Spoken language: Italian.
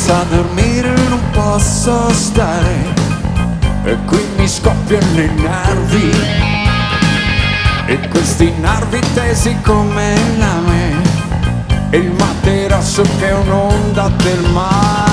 senza dormire non posso stare, e qui mi scoppiano i nervi, e questi nervi tesi come lame, e il materasso che è un'onda del mare.